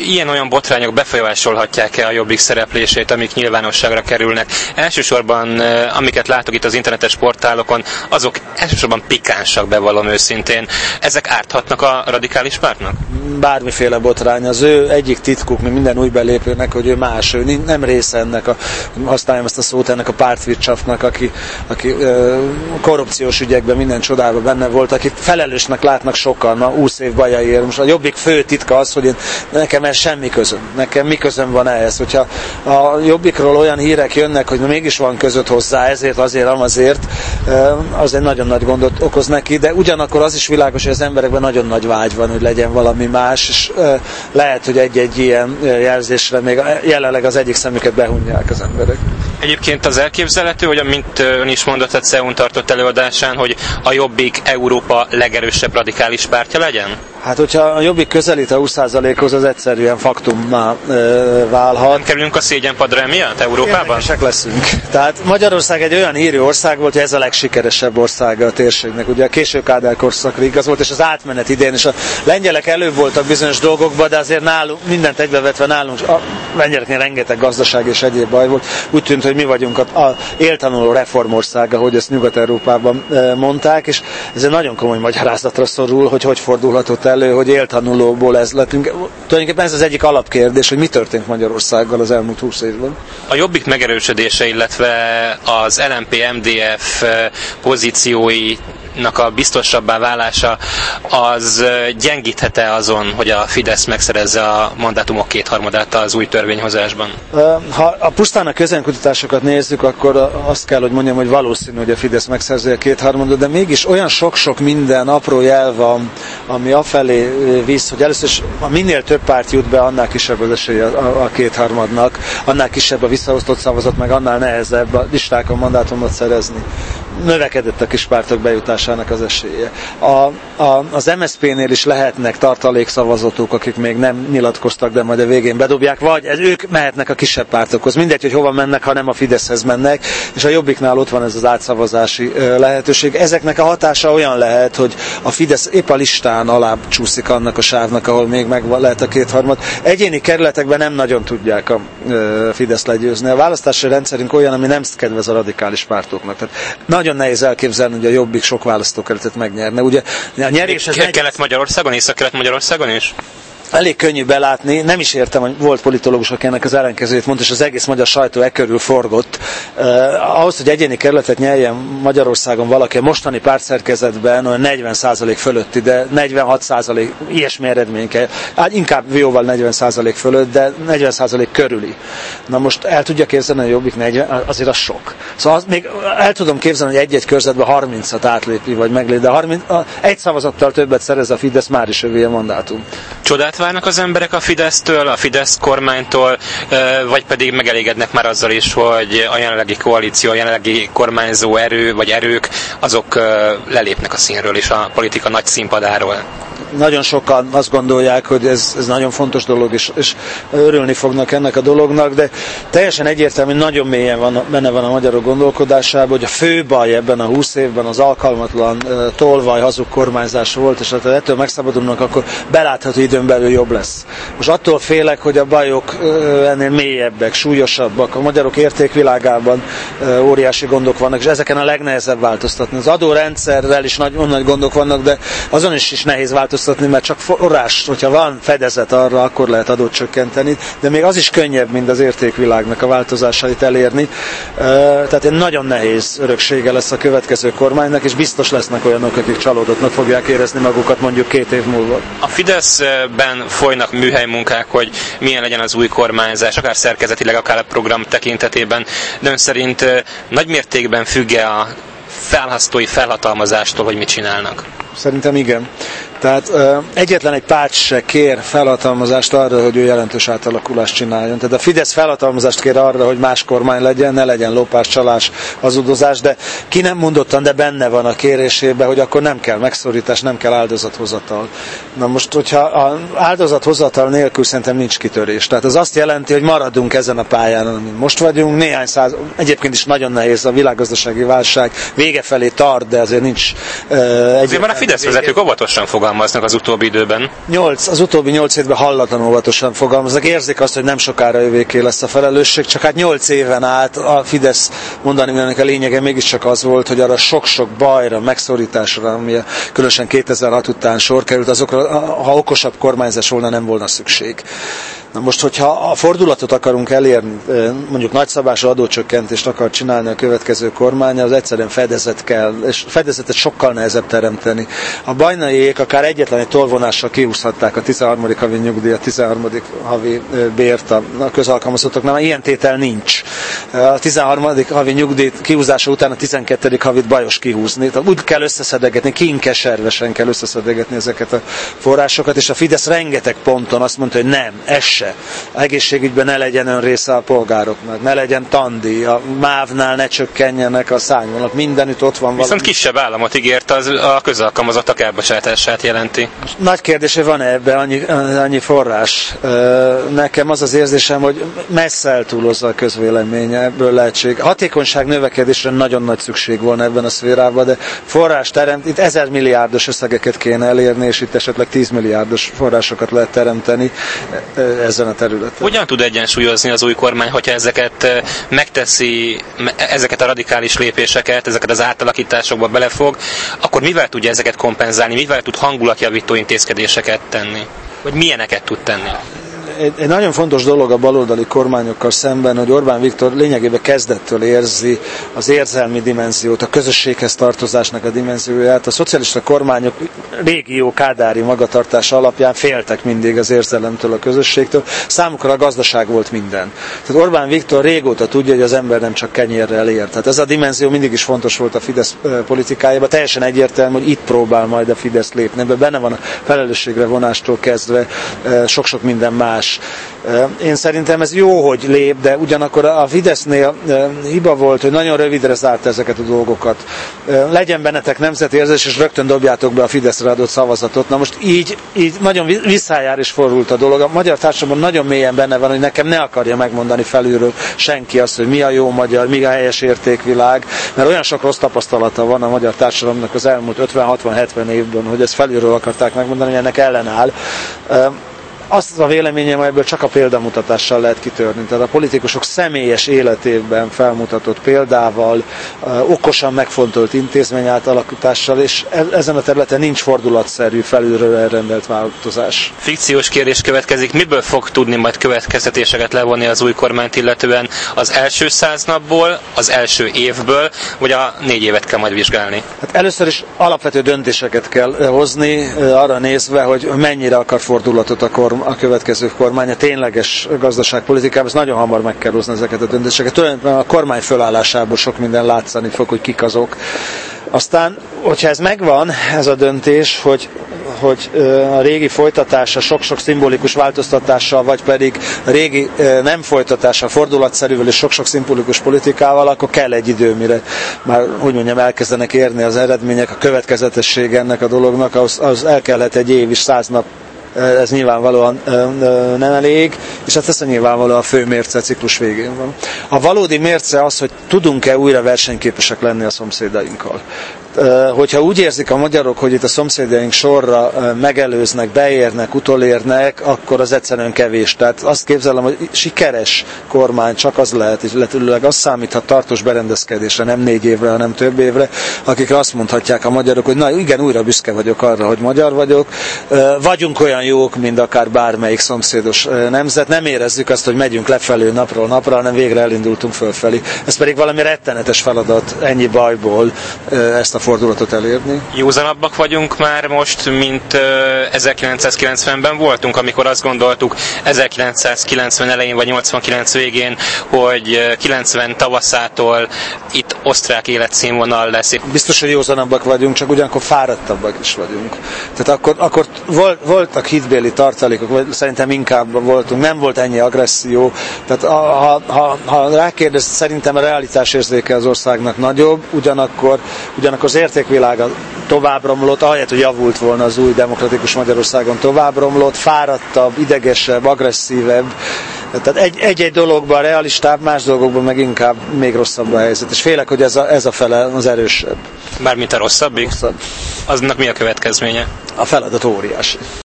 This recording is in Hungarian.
ilyen-olyan botrányok befolyásolhatják-e a Jobbik szereplését, amik nyilvánosságra kerülnek? Elsősorban, amiket látok itt az internetes portálokon, azok elsősorban pikánsak, bevallom őszintén. Ezek árthatnak a radikális pártnak? Bármiféle botrány. Az ő egyik titkuk, mint minden új belépőnek, hogy ő más, ő nem része ennek használjam ezt a szót, ennek a pártwirtschaftnak, aki korrupciós ügyekben minden csodában benne volt, akit felelősnek látnak sokan a 20 év bajaiért. Most a Jobbik fő titka az, hogy nekem ez semmi közöm. Nekem mi közöm van ehhez? Hogyha a Jobbikról olyan hírek jönnek, hogy mégis van között hozzá, ezért, azért, amazért, az egy nagyon nagy gondot okoz neki, de ugyanakkor az is világos, hogy az emberekben nagyon nagy vágy van, hogy legyen valami más, és lehet, hogy egy-egy ilyen jelzésre még jelenleg az egyik szemüket behunják az emberek. Egyébként az elképzelhető, hogy amint ön is mondott a CEU-n tartott előadásán, hogy a Jobbik Európa legerősebb radikális pártja legyen? Hát, hogyha a Jobbik közelít a 20%-hoz, az egyszerűen faktummá válhat. Nem kerülünk a szégyenpadra emiatt Európában? Érdekesek leszünk. Tehát Magyarország egy olyan hírű ország volt, hogy ez a legsikeresebb országa a térségnek. Ugye a késő Kádár korszakra igaz volt, és az átmenet idén, és a lengyelek előbb voltak bizonyos dolgokban, de azért nálunk, mindent egybevetve nálunk, a lengyeleknél rengeteg gazdaság és egyéb baj volt. Úgy tűnt, hogy mi vagyunk a éltanuló reformország, ahogy ezt Nyugat-Európában mondták, és ez egy nagyon komoly magyarázatra szorul, hogy fordulhatott elő, hogy éltanulóból ez lettünk. Tulajdonképpen ez az egyik alapkérdés, hogy mi történt Magyarországgal az elmúlt 20 évben. A Jobbik megerősödése, illetve az LMP-MDF pozícióinak a biztosabbá válása, az gyengíthet-e azon, hogy a Fidesz megszerezze a mandátumok kétharmadát az új törvényhozásban? Ha a pusztán a közönkutatásokat nézzük, akkor azt kell, hogy mondjam, hogy valószínű, hogy a Fidesz megszerzi a kétharmadot, de mégis olyan sok-sok minden apró jel van, ami afelé visz, hogy először is minél több párt jut be, annál kisebb az esélye a kétharmadnak, annál kisebb a visszaosztott szavazat, meg annál nehezebb a listákon mandátumot szerezni. Növekedett a kispártok bejutásának az esélye. Az MSZP-nél is lehetnek tartalékszavazatok, akik még nem nyilatkoztak, de majd a végén bedobják, vagy ők mehetnek a kisebb pártokhoz. Mindegy, hogy hova mennek, ha nem a Fideszhez mennek, és a Jobbiknál ott van ez az átszavazási lehetőség. Ezeknek a hatása olyan lehet, hogy a Fidesz épp a listán alább csúszik annak a sávnak, ahol még meg lehet a kétharmad. Egyéni kerületekben nem nagyon tudják a Fidesz legyőzni. A választási rendszerünk olyan, ami nem kedvez a radikális pártoknak. Tehát nagyon nehéz elképzelni, hogy a Jobbik sok választókerületet megnyerne. Ugye a nyerés Kelet-Magyarországon, Észak-Kelet-Magyarországon is? Elég könnyű belátni, nem is értem, hogy volt politológus, aki ennek az ellenkezőjét mondta, és az egész magyar sajtó körül forgott. Ahhoz, hogy egyéni kerületet nyerjen Magyarországon valaki, a mostani pártszerkezetben olyan 40% fölötti, de 46% ilyesmi eredmény kell. Inkább jóval 40% fölött, de 40% körüli. Na most el tudja képzelni, hogy a Jobbik 40, azért az sok. Szóval még el tudom képzelni, hogy egy-egy körzetben 30-at átlépi, vagy meglép, de egy szavazattal többet szerez a Fidesz, már is övé a mandátum. Csodát várnak az emberek a Fidesztől, a Fidesz kormánytól, vagy pedig megelégednek már azzal is, hogy a jelenlegi koalíció, a jelenlegi kormányzó erő, vagy erők, azok lelépnek a színről és a politika nagy színpadáról? Nagyon sokan azt gondolják, hogy ez nagyon fontos dolog, és örülni fognak ennek a dolognak, de teljesen egyértelmű, nagyon mélyen benne van a magyarok gondolkodásában, hogy a fő baj ebben a 20 évben az alkalmatlan, tolvaj, hazug kormányzás volt, és ha ettől megszabadulnak, akkor belátható időn belül jobb lesz. Most attól félek, hogy a bajok ennél mélyebbek, súlyosabbak. A magyarok értékvilágában óriási gondok vannak, és ezeken a legnehezebb változtatni. Az adórendszerrel is nagy gondok vannak, de azon is nehéz változtatni, mert csak forrás, hogyha van fedezet arra, akkor lehet adót csökkenteni, de még az is könnyebb, mint az értékvilágnak a változásait elérni. Tehát egy nagyon nehéz öröksége lesz a következő kormánynak, és biztos lesznek olyanok, akik csalódottnak fogják érezni magukat mondjuk 2 év múlva. A Fideszben folynak műhelymunkák, hogy milyen legyen az új kormányzás, akár szerkezetileg, akár a program tekintetében, de ön szerint nagy mértékben függ-e a felhasztói felhatalmazástól, hogy mit csinálnak? Szerintem igen. Tehát egyetlen egy párt se kér felhatalmazást arra, hogy ő jelentős átalakulást csináljon. Tehát a Fidesz felhatalmazást kér arra, hogy más kormány legyen, ne legyen lopás, csalás, hazudozás, de ki nem mondottan, de benne van a kérésében, hogy akkor nem kell megszorítás, nem kell áldozathozatal. Na most, hogyha áldozathozatal nélkül szerintem nincs kitörés. Tehát az azt jelenti, hogy maradunk ezen a pályán, amin most vagyunk. Egyébként is nagyon nehéz, a világgazdasági válság vége felé tart, de azért nincs azért már a Fidesz vezetők óvatosan fogalmaznak fogalmaznak az utóbbi időben. Az utóbbi 8 évben hallatlanul óvatosan fogalmaznak. Érzik azt, hogy nem sokára övéké lesz a felelősség, csak hát 8 éven át a Fidesz mondani, ennek a lényege mégiscsak az volt, hogy arra sok-sok bajra, megszorításra, ami különösen 2006 után sor került, azokra, ha okosabb kormányzás volna, nem volna szükség. Na most, hogyha a fordulatot akarunk elérni, mondjuk nagyszabású adócsökkentést akar csinálni a következő kormány, az egyszerűen fedezet kell, és fedezetet sokkal nehezebb teremteni. A Bajnaiék akár egyetlen egy tollvonással kihúzhatták a 13. havi nyugdíjat, 13. havi bért a közalkalmazottaknál, mert ilyen tétel nincs. A 13. havi nyugdíj kihúzása után a 12. havit bajos kihúzni. Tehát úgy kell összeszedegetni, kínkeservesen kell összeszedegetni ezeket a forrásokat, és a Fidesz rengeteg ponton azt mondta, hogy nem, ez se. Egészségügyben ne legyen önrésze a polgároknak, ne legyen tandíj, a MÁV-nál ne csökkenjenek a szárnyvonalak, mindenütt ott van valami. Viszont kisebb államot ígért, az a közalkalmazottak elbocsátását jelenti. Nagy kérdés, hogy van-e ebben annyi forrás. Nekem az az érzésem, hogy messze eltúlozza a közvélemény, ebből lehetség. Hatékonyság növekedésre nagyon nagy szükség volna ebben a szférában, de forrás teremt, itt 1000 milliárdos összegeket kéne elérni, és itt esetleg 10 milliárdos forrásokat lehet teremteni ezen a területen. Hogyan tud egyensúlyozni az új kormány, hogyha ezeket megteszi, ezeket a radikális lépéseket, ezeket az átalakításokba belefog, akkor mivel tudja ezeket kompenzálni, mivel tud hangulatjavító intézkedéseket tenni? Vagy milyeneket tud tenni? Egy nagyon fontos dolog a baloldali kormányokkal szemben, hogy Orbán Viktor lényegében kezdettől érzi az érzelmi dimenziót, a közösséghez tartozásnak a dimenzióját. A szocialista kormányok régió kádári magatartása alapján féltek mindig az érzelemtől, a közösségtől. Számukra a gazdaság volt minden. Tehát Orbán Viktor régóta tudja, hogy az ember nem csak kenyérrel ér. Tehát ez a dimenzió mindig is fontos volt a Fidesz politikájában. Teljesen egyértelmű, hogy itt próbál majd a Fidesz lépni. Ebben benne van a felelősségre vonástól kezdve sok-sok minden más. Én szerintem ez jó, hogy lép, de ugyanakkor a Fidesznél hiba volt, hogy nagyon rövidre zárt ezeket a dolgokat. Legyen bennetek nemzeti érzés, és rögtön dobjátok be a Fideszre adott szavazatot. Na most így nagyon visszájár is fordult a dolog. A magyar társadalomban nagyon mélyen benne van, hogy nekem ne akarja megmondani felülről senki azt, hogy mi a jó magyar, mi a helyes értékvilág, mert olyan sok rossz tapasztalata van a magyar társadalomnak az elmúlt 50-60-70 évben, hogy ezt felülről akarták megmondani, hogy ennek ellenáll. Azt a véleményem, ebből csak a példamutatással lehet kitörni. Tehát a politikusok személyes életében felmutatott példával, okosan megfontolt intézmény átalakítással, és ezen a területen nincs fordulatszerű, felülről elrendelt változás. Fikciós kérdés következik. Miből fog tudni majd következtetéseket levonni az új kormányt illetően? Az első 100 napból, az első évből, vagy a 4 évet kell majd vizsgálni? Hát először is alapvető döntéseket kell hozni, arra nézve, hogy mennyire akar fordulatot a következő kormány, a tényleges gazdaságpolitikában, ez nagyon hamar meg kell hozni ezeket a döntéseket. Tulajdonképpen a kormány fölállásából sok minden látszani fog, hogy kik azok. Aztán, hogyha ez megvan, ez a döntés, hogy a régi folytatása sok-sok szimbolikus változtatással, vagy pedig a régi nem folytatása fordulatszerűvel és sok-sok szimbolikus politikával, akkor kell egy idő, mire már, úgy mondjam, elkezdenek érni az eredmények, a következetesség ennek a dolognak, az el kellett egy év is, 100 nap, ez nyilvánvalóan nem elég, és hát ez a nyilvánvalóan a fő mérce ciklus végén van. A valódi mérce az, hogy tudunk-e újra versenyképesek lenni a szomszédainkkal. Hogyha úgy érzik a magyarok, hogy itt a szomszédaink sorra megelőznek, beérnek, utolérnek, akkor az egyszerűen kevés. Tehát azt képzelem, hogy sikeres kormány csak az lehet, illetőleg az számíthat tartós berendezkedésre, nem 4 évre, hanem több évre, akikre azt mondhatják a magyarok, hogy na igen, újra büszke vagyok arra, hogy magyar vagyok, vagyunk olyan jók, mint akár bármelyik szomszédos nemzet, nem érezzük azt, hogy megyünk lefelé napról napra, hanem végre elindultunk fölfelé. Ez pedig valami rettenetes feladat ennyi bajból ezt a fordulatot elérni. Józanabbak vagyunk már most, mint 1990-ben voltunk, amikor azt gondoltuk 1990 elején vagy 89 végén, hogy 90 tavaszától itt osztrák életszínvonal lesz. Biztos, hogy józanabbak vagyunk, csak ugyanakkor fáradtabbak is vagyunk. Tehát akkor voltak hitbéli tartalékok, vagy szerintem inkább voltunk, nem volt ennyi agresszió. Tehát ha rákérdez, szerintem a realitásérzéke az országnak nagyobb, ugyanakkor az értékvilága tovább romlott, ahelyett, hogy javult volna az új demokratikus Magyarországon, tovább romlott, fáradtabb, idegesebb, agresszívebb, Tehát egy-egy dologban realistább, más dolgokban meg inkább még rosszabb a helyzet. És félek, hogy ez a fele az erősebb. Mármint a rosszabbik? Rosszabb. Aznak mi a következménye? A feladat óriási.